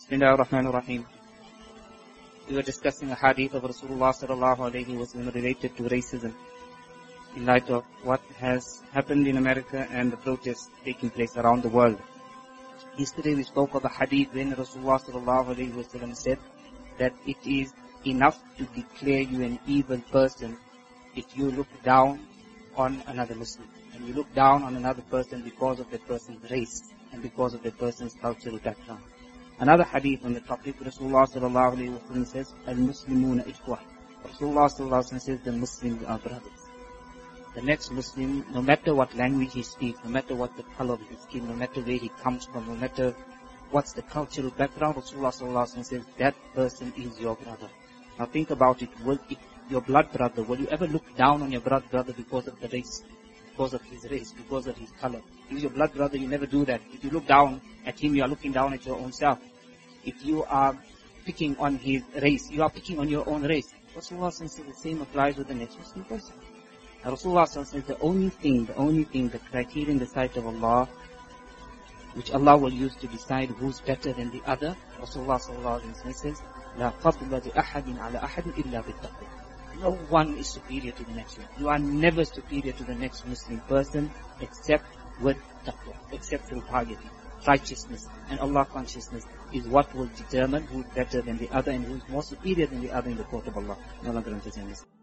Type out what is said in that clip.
Bismillah ar-Rahman ar-Rahim. We were discussing a hadith of Rasulullah sallallahu alayhi wa sallam related to racism in light of what has happened in America and the protests taking place around the world. Yesterday we spoke of a hadith when Rasulullah sallallahu alayhi wa sallam said that it is enough to declare you an evil person if you look down on another Muslim. And you look down on another person because of that person's race and because of that person's cultural background. Another hadith on the topic, Rasulullah sallallahu alayhi wa sallam says, Al-Muslimuna ikhwah. Rasulullah sallallahu alayhi wa sallam says, the Muslims are brothers. The next Muslim, no matter what language he speaks, no matter what the color of his skin, no matter where he comes from, no matter what's the cultural background, Rasulullah sallallahu alayhi wa sallam says, that person is your brother. Now think about it, your blood brother, will you ever look down on your blood brother because of the race? Because of his race, because of his color. If he's your blood brother, you never do that. If you look down at him, you are looking down at your own self. If you are picking on his race, you are picking on your own race. Rasulullah says the same applies with the next Muslim person. Now Rasulullah says the only thing, the criteria in the sight of Allah, which Allah will use to decide who's better than the other, Rasulullah sallallahu alaihi wasallam says, لا فضل لأحد على أحد إلا بالتقوى. No one is superior to the next one. You are never superior to the next Muslim person except with taqwa, except through piety. Righteousness and Allah consciousness is what will determine who is better than the other and who is more superior than the other in the court of Allah. No longer understand this.